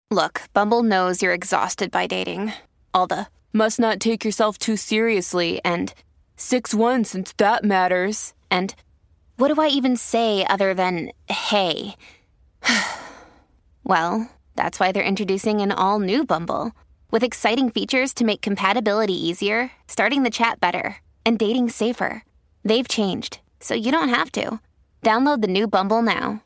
Look, Bumble knows you're exhausted by dating. All the must not take yourself too seriously and 6'1" since that matters. And what do I even say other than hey? Well, that's why they're introducing an all-new Bumble with exciting features to make compatibility easier, starting the chat better, and dating safer. They've changed, so you don't have to. Download the new Bumble now.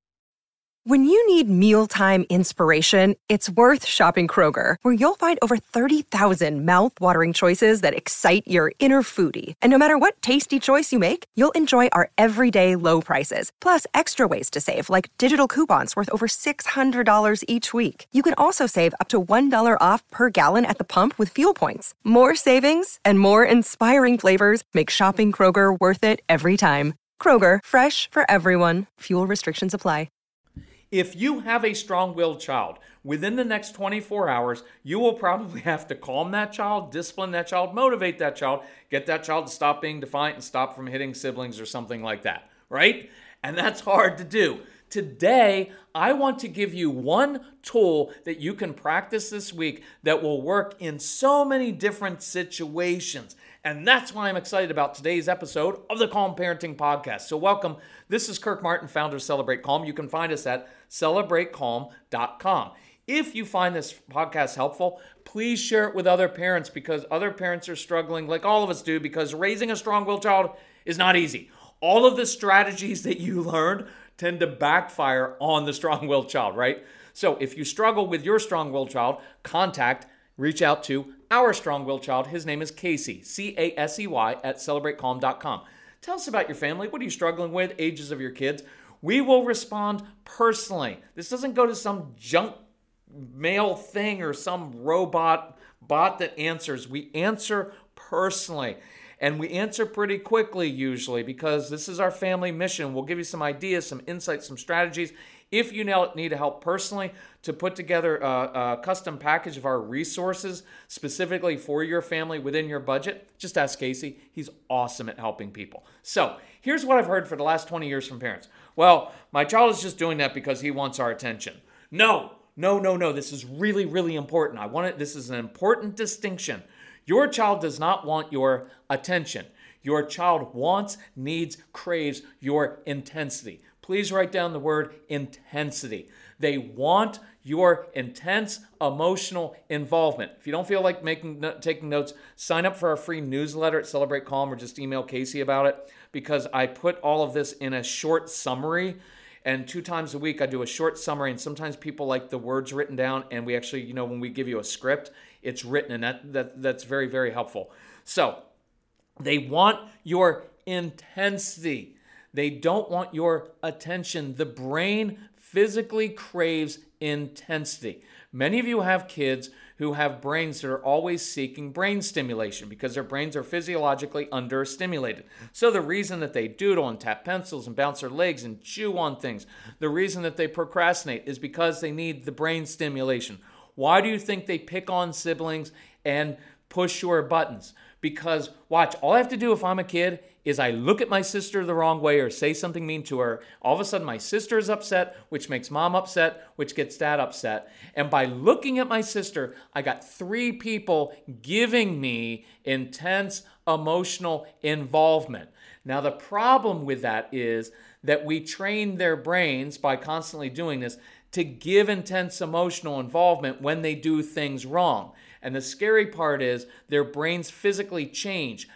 When you need mealtime inspiration, it's worth shopping Kroger, where you'll find over 30,000 mouth-watering choices that excite your inner foodie. And no matter what tasty choice you make, you'll enjoy our everyday low prices, plus extra ways to save, like digital coupons worth over $600 each week. You can also save up to $1 off per gallon at the pump with fuel points. More savings and more inspiring flavors make shopping Kroger worth it every time. Kroger, fresh for everyone. Fuel restrictions apply. If you have a strong-willed child, within the next 24 hours, you will probably have to calm that child, discipline that child, motivate that child, get that child to stop being defiant and stop from hitting siblings or something like that, right? And that's hard to do. Today, I want to give you one tool that you can practice this week that will work in so many different situations. And that's why I'm excited about today's episode of the Calm Parenting Podcast. So welcome. This is Kirk Martin, founder of Celebrate Calm. You can find us at celebratecalm.com. If you find this podcast helpful, please share it with other parents, because other parents are struggling like all of us do, because raising a strong-willed child is not easy. All of the strategies that you learned tend to backfire on the strong-willed child, right? So if you struggle with your strong-willed child, reach out to our strong-willed child. His name is Casey, C-A-S-E-Y, at celebratecalm.com. Tell us about your family. What are you struggling with? Ages of your kids. We will respond personally. This doesn't go to some junk mail thing or some bot that answers. We answer personally. And we answer pretty quickly usually, because this is our family mission. We'll give you some ideas, some insights, some strategies. If you need help personally to put together a custom package of our resources specifically for your family within your budget, just ask Casey. He's awesome at helping people. So here's what I've heard for the last 20 years from parents. Well, my child is just doing that because he wants our attention. No. This is really, really important. This is an important distinction. Your child does not want your attention. Your child wants, needs, craves your intensity. Please write down the word intensity. They want your intense emotional involvement. If you don't feel like taking notes, sign up for our free newsletter at Celebrate Calm, or just email Casey about it, because I put all of this in a short summary. And 2 times a week, I do a short summary, and sometimes people like the words written down, and we actually, when we give you a script, it's written, and that's very, very helpful. So they want your intensity. They don't want your attention. The brain physically craves intensity. Many of you have kids who have brains that are always seeking brain stimulation because their brains are physiologically understimulated. So the reason that they doodle and tap pencils and bounce their legs and chew on things, the reason that they procrastinate is because they need the brain stimulation. Why do you think they pick on siblings and push your buttons? Because, watch, all I have to do if I'm a kid is I look at my sister the wrong way or say something mean to her. All of a sudden, my sister is upset, which makes mom upset, which gets dad upset. And by looking at my sister, I got 3 people giving me intense emotional involvement. Now, the problem with that is that we train their brains by constantly doing this to give intense emotional involvement when they do things wrong. And the scary part is their brains physically change,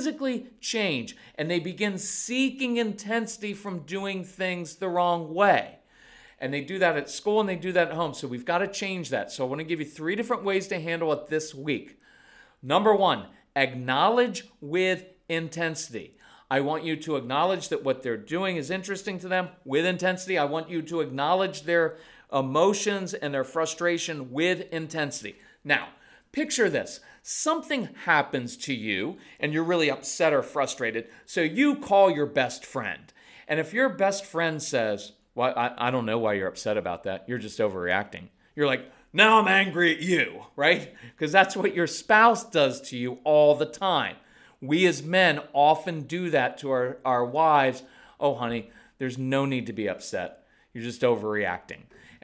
and they begin seeking intensity from doing things the wrong way. And they do that at school and they do that at home. So we've got to change that. So I want to give you 3 different ways to handle it this week. Number 1, acknowledge with intensity. I want you to acknowledge that what they're doing is interesting to them with intensity. I want you to acknowledge their emotions and their frustration with intensity. Now, picture this. Something happens to you and you're really upset or frustrated. So you call your best friend. And if your best friend says, well, I don't know why you're upset about that. You're just overreacting. You're like, now I'm angry at you, right? Because that's what your spouse does to you all the time. We as men often do that to our wives. Oh, honey, there's no need to be upset. You're just overreacting.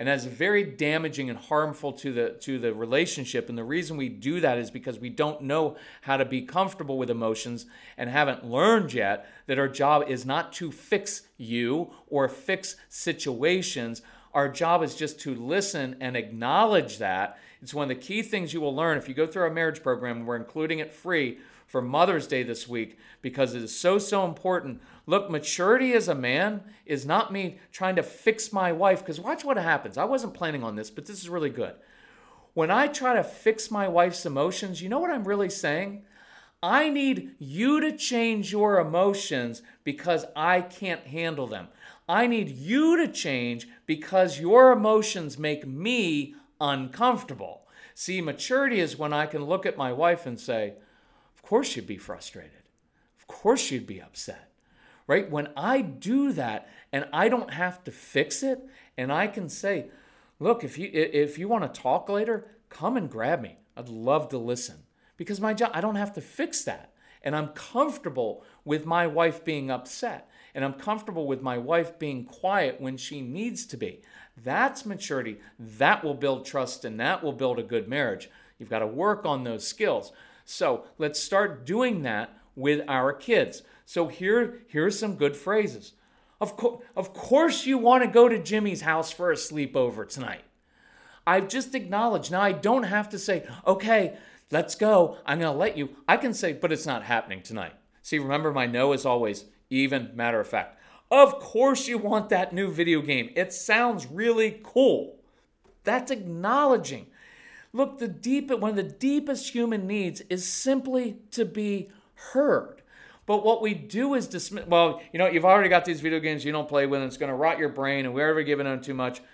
And that's very damaging and harmful to the relationship. And the reason we do that is because we don't know how to be comfortable with emotions and haven't learned yet that our job is not to fix you or fix situations. Our job is just to listen and acknowledge that. It's one of the key things you will learn if you go through our marriage program, and we're including it free for Mother's Day this week because it is so important. Look, maturity as a man is not me trying to fix my wife, because watch what happens. I wasn't planning on this, but this is really good. When I try to fix my wife's emotions, you know what I'm really saying? I need you to change your emotions because I can't handle them. I need you to change because your emotions make me uncomfortable. See, maturity is when I can look at my wife and say, of course you'd be frustrated. Of course you'd be upset. Right? When I do that and I don't have to fix it, and I can say, look, if you want to talk later, come and grab me. I'd love to listen. Because my job, I don't have to fix that. And I'm comfortable with my wife being upset. And I'm comfortable with my wife being quiet when she needs to be. That's maturity. That will build trust, and that will build a good marriage. You've got to work on those skills. So let's start doing that with our kids. So here's some good phrases. Of course you want to go to Jimmy's house for a sleepover tonight. I've just acknowledged. Now I don't have to say, okay, let's go. I'm going to let you. I can say, but it's not happening tonight. See, remember, my no is always even, matter of fact. Of course you want that new video game. It sounds really cool. That's acknowledging. Look, one of the deepest human needs is simply to be heard. But what we do is dismiss, well, you've already got these video games you don't play with, and it's going to rot your brain, and we're ever giving them too much.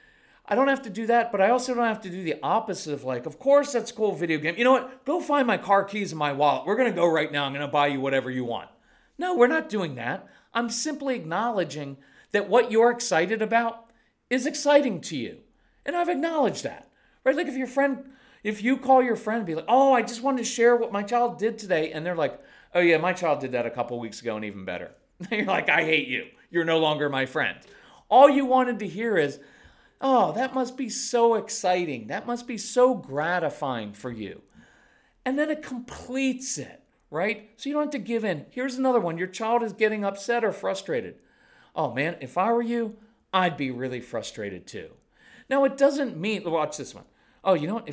I don't have to do that, but I also don't have to do the opposite of of course that's a cool video game. You know what? Go find my car keys and my wallet. We're going to go right now. I'm going to buy you whatever you want. No, we're not doing that. I'm simply acknowledging that what you're excited about is exciting to you. And I've acknowledged that. Right? Like if you call your friend and be like, oh, I just wanted to share what my child did today. And they're like, oh yeah, my child did that a couple weeks ago and even better. You're like, I hate you. You're no longer my friend. All you wanted to hear is, oh, that must be so exciting. That must be so gratifying for you. And then it completes it, right? So you don't have to give in. Here's another one. Your child is getting upset or frustrated. Oh man, if I were you, I'd be really frustrated too. Now it doesn't mean, watch this one. Oh, you know what?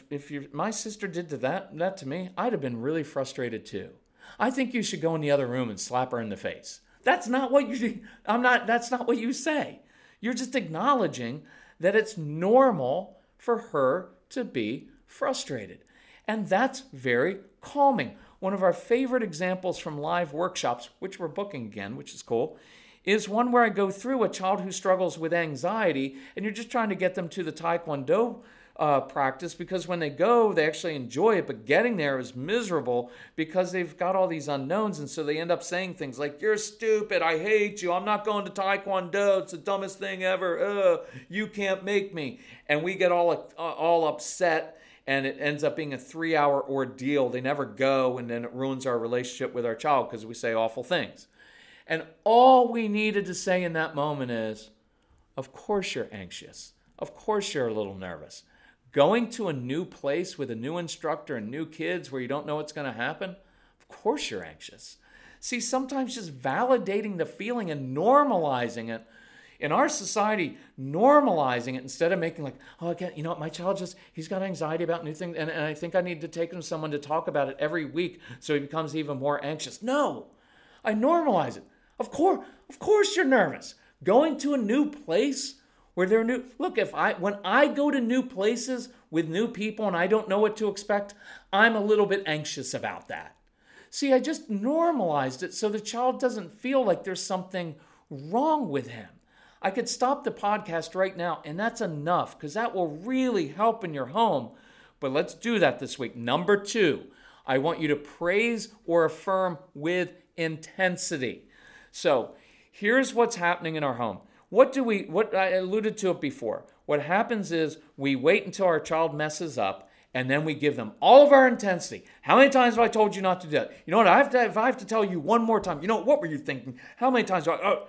If my sister did that to me, I'd have been really frustrated too. I think you should go in the other room and slap her in the face. That's not what that's not what you say. You're just acknowledging that it's normal for her to be frustrated. And that's very calming. One of our favorite examples from live workshops, which we're booking again, which is cool, is one where I go through a child who struggles with anxiety, and you're just trying to get them to the Taekwondo practice, because when they go, they actually enjoy it, but getting there is miserable because they've got all these unknowns, and so they end up saying things like, you're stupid, I hate you, I'm not going to Taekwondo, it's the dumbest thing ever, you can't make me. And we get all upset, and it ends up being a 3-hour ordeal. They never go, and then it ruins our relationship with our child because we say awful things. And all we needed to say in that moment is, of course you're anxious. Of course you're a little nervous. Going to a new place with a new instructor and new kids where you don't know what's going to happen, of course you're anxious. See, sometimes just validating the feeling and normalizing it, in our society, normalizing it instead of making like, oh, again, you know what, my child he's got anxiety about new things, and I think I need to take him to someone to talk about it every week so he becomes even more anxious. No, I normalize it. Of course you're nervous. Going to a new place where they're new. Look, when I go to new places with new people and I don't know what to expect, I'm a little bit anxious about that. See, I just normalized it so the child doesn't feel like there's something wrong with him. I could stop the podcast right now, and that's enough, because that will really help in your home. But let's do that this week. Number 2, I want you to praise or affirm with intensity. So here's what's happening in our home. What I alluded to it before. What happens is we wait until our child messes up, and then we give them all of our intensity. How many times have I told you not to do that? You know what? If I have to tell you one more time, what were you thinking? How many times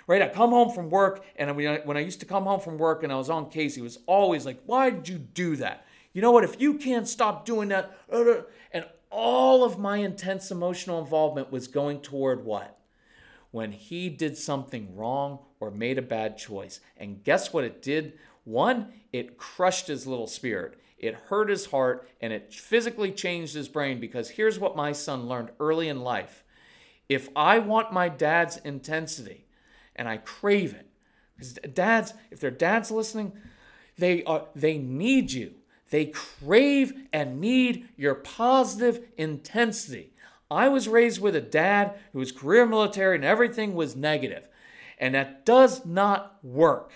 right? I come home from work, and when I used to come home from work and I was on Casey, it was always like, why did you do that? You know what? If you can't stop doing that, and all of my intense emotional involvement was going toward what? When he did something wrong or made a bad choice. And guess what it did? One, it crushed his little spirit. It hurt his heart, and it physically changed his brain, because here's what my son learned early in life. If I want my dad's intensity and I crave it, because dads, if their dad's listening, they need you. They crave and need your positive intensity. I was raised with a dad who was career military and everything was negative. And that does not work.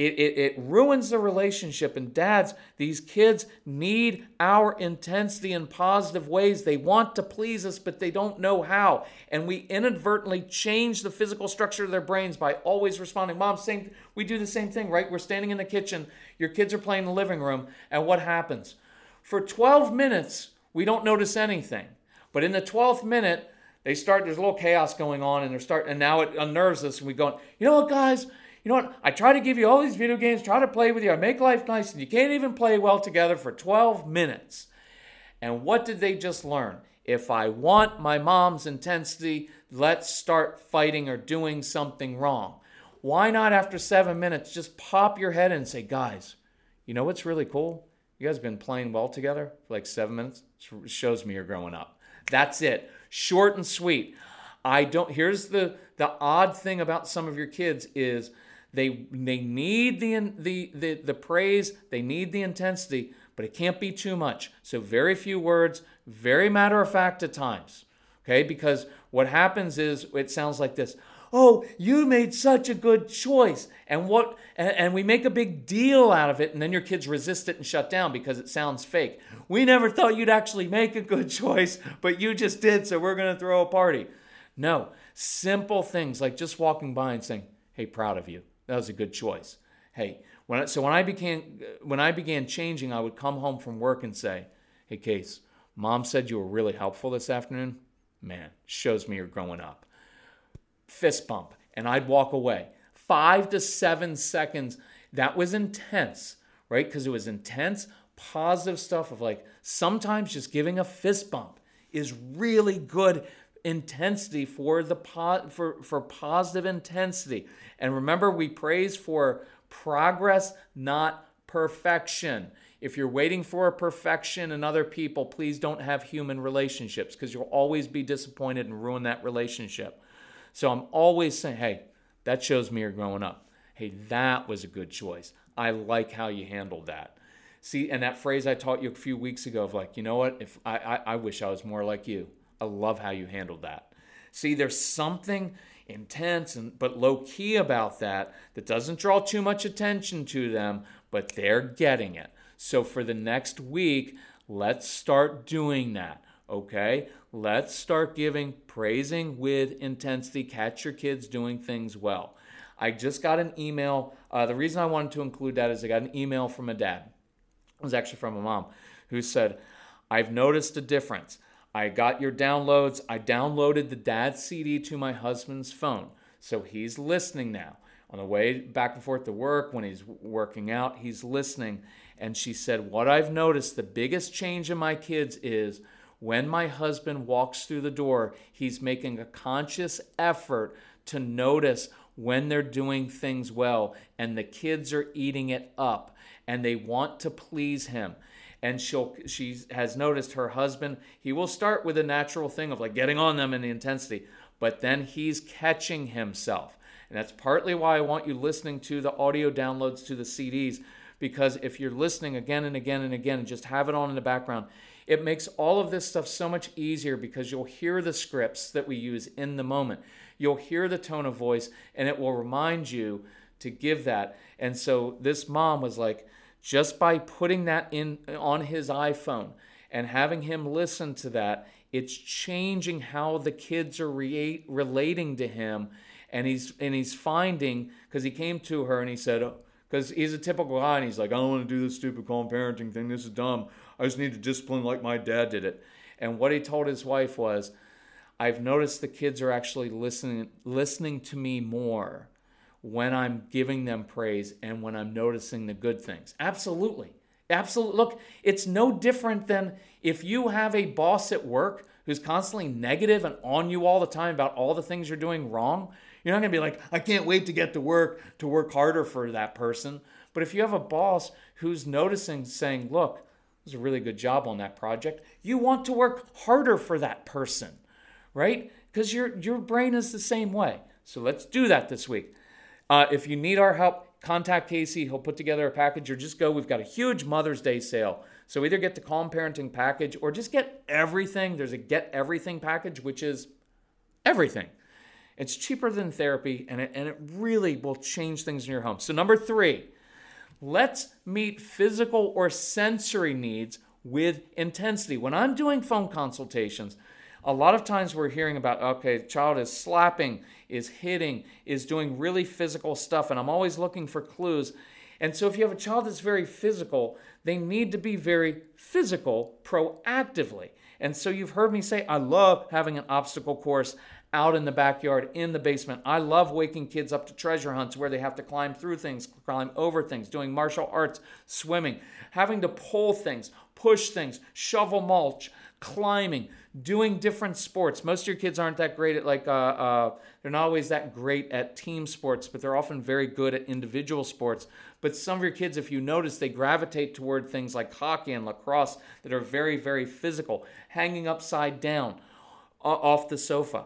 It ruins the relationship. And dads, these kids need our intensity in positive ways. They want to please us, but they don't know how. And we inadvertently change the physical structure of their brains by always responding. Mom, we do the same thing, right? We're standing in the kitchen. Your kids are playing in the living room. And what happens? For 12 minutes, we don't notice anything. But in the 12th minute, there's a little chaos going on, and now it unnerves us, and we go, you know what, guys? You know what? I try to give you all these video games, try to play with you, I make life nice, and you can't even play well together for 12 minutes. And what did they just learn? If I want my mom's intensity, let's start fighting or doing something wrong. Why not after 7 minutes just pop your head and say, guys, you know what's really cool? You guys have been playing well together for like 7 minutes. It shows me you're growing up. That's it. Short and sweet. Here's the odd thing about some of your kids is they need the praise, they need the intensity, but it can't be too much. So very few words, very matter of fact at times. Okay? Because what happens is it sounds like this. Oh, you made such a good choice. And we make a big deal out of it, and then your kids resist it and shut down because it sounds fake. We never thought you'd actually make a good choice, but you just did, so we're going to throw a party. No, simple things like just walking by and saying, hey, proud of you. That was a good choice. Hey, when I began changing, I would come home from work and say, hey, Case, Mom said you were really helpful this afternoon. Man, shows me you're growing up. Fist bump, and I'd walk away. 5 to 7 seconds. That was intense, right? Because it was intense, positive stuff of like sometimes just giving a fist bump is really good intensity for positive intensity. And remember, we praise for progress, not perfection. If you're waiting for a perfection in other people, please don't have human relationships, because you'll always be disappointed and ruin that relationship. So I'm always saying, hey, that shows me you're growing up. Hey, that was a good choice. I like how you handled that. See, and that phrase I taught you a few weeks ago of like, you know what? If I wish I was more like you. I love how you handled that. See, there's something intense but low-key about that doesn't draw too much attention to them, but they're getting it. So for the next week, let's start doing that. Okay, let's start praising with intensity. Catch your kids doing things well. I just got an email. The reason I wanted to include that is I got an email from a dad. It was actually from a mom who said, I've noticed a difference. I got your downloads. I downloaded the dad's CD to my husband's phone. So he's listening now. On the way back and forth to work, when he's working out, he's listening. And she said, what I've noticed, the biggest change in my kids is when my husband walks through the door, he's making a conscious effort to notice when they're doing things well, and the kids are eating it up, and they want to please him. And she has noticed her husband, he will start with a natural thing of like getting on them in the intensity, but then he's catching himself. And that's partly why I want you listening to the audio downloads to the CDs, because if you're listening again and again and again and just have it on in the background, it makes all of this stuff so much easier, because you'll hear the scripts that we use in the moment. You'll hear the tone of voice, and it will remind you to give that. And so this mom was like, just by putting that in on his iPhone and having him listen to that, it's changing how the kids are relating to him. And he's finding, because he came to her and he said, because he's a typical guy, and he's like, I don't want to do this stupid calm parenting thing. This is dumb. I just need to discipline like my dad did it. And what he told his wife was, I've noticed the kids are actually listening to me more. when I'm giving them praise and when I'm noticing the good things. Absolutely. Absolutely. Look, it's no different than if you have a boss at work who's constantly negative and on you all the time about all the things you're doing wrong. You're not going to be like, I can't wait to get to work harder for that person. But if you have a boss who's noticing, saying, look, this is a really good job on that project, you want to work harder for that person, right? Because your brain is the same way. So let's do that this week. If you need our help, contact Casey. He'll put together a package, or just go. We've got a huge Mother's Day sale. So either get the Calm Parenting package or just get everything. There's a Get Everything package, which is everything. It's cheaper than therapy, and it really will change things in your home. So number 3, let's meet physical or sensory needs with intensity. When I'm doing phone consultations, a lot of times we're hearing about, okay, the child is slapping, is hitting, is doing really physical stuff, and I'm always looking for clues. And so if you have a child that's very physical, they need to be very physical proactively. And so you've heard me say, I love having an obstacle course out in the backyard, in the basement. I love waking kids up to treasure hunts where they have to climb through things, climb over things, doing martial arts, swimming, having to pull things, push things, shovel mulch, climbing, doing different sports. Most of your kids aren't that great at they're not always that great at team sports, but they're often very good at individual sports. But some of your kids, if you notice, they gravitate toward things like hockey and lacrosse that are very, very physical, hanging upside down off the sofa.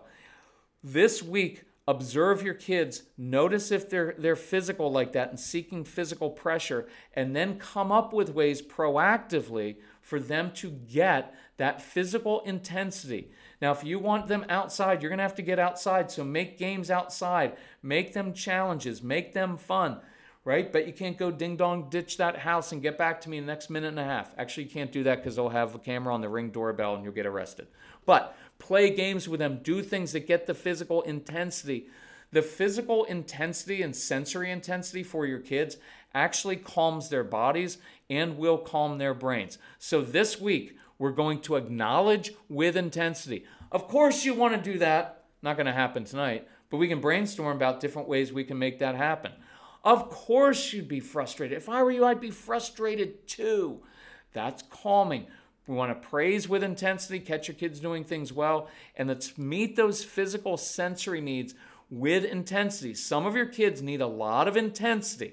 This week, observe your kids, notice if they're physical like that and seeking physical pressure, and then come up with ways proactively for them to get that physical intensity. Now, if you want them outside, you're going to have to get outside. So make games outside, make them challenges, make them fun, right? But you can't go ding dong, ditch that house and get back to me in the next minute and a half. Actually, you can't do that because they'll have a camera on the Ring doorbell and you'll get arrested. But play games with them, do things that get the physical intensity. The physical intensity and sensory intensity for your kids actually calms their bodies and will calm their brains. So this week, we're going to acknowledge with intensity. Of course you want to do that. Not going to happen tonight, but we can brainstorm about different ways we can make that happen. Of course you'd be frustrated. If I were you, I'd be frustrated too. That's calming. We want to praise with intensity, catch your kids doing things well, and let's meet those physical sensory needs with intensity. Some of your kids need a lot of intensity.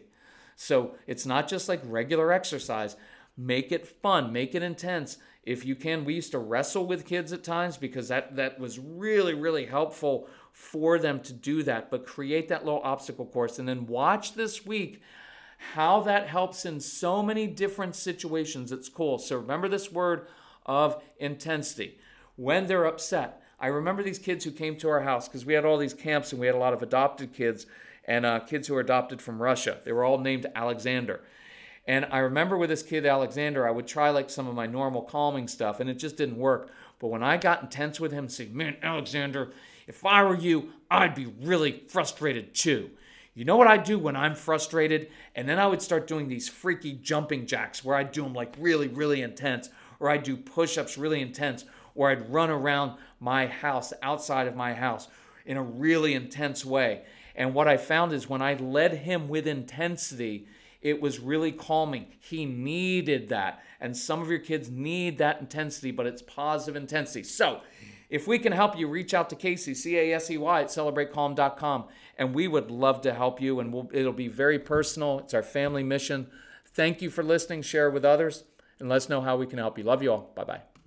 So it's not just like regular exercise. Make it fun, make it intense. If you can, we used to wrestle with kids at times because that was really, really helpful for them to do that. But create that little obstacle course and then watch this week how that helps in so many different situations. It's cool. So remember this word of intensity. When they're upset, I remember these kids who came to our house because we had all these camps and we had a lot of adopted kids and kids who were adopted from Russia. They were all named Alexander. And I remember with this kid, Alexander, I would try like some of my normal calming stuff and it just didn't work. But when I got intense with him, saying, man, Alexander, if I were you, I'd be really frustrated too. You know what I do when I'm frustrated? And then I would start doing these freaky jumping jacks where I'd do them like really, really intense, or I'd do push-ups really intense, or I'd run around my house, outside of my house in a really intense way. And what I found is when I led him with intensity, it was really calming. He needed that. And some of your kids need that intensity, but it's positive intensity. So if we can help you, reach out to Casey, Casey, at celebratecalm.com. And we would love to help you. And it'll be very personal. It's our family mission. Thank you for listening. Share it with others. And let us know how we can help you. Love you all. Bye-bye.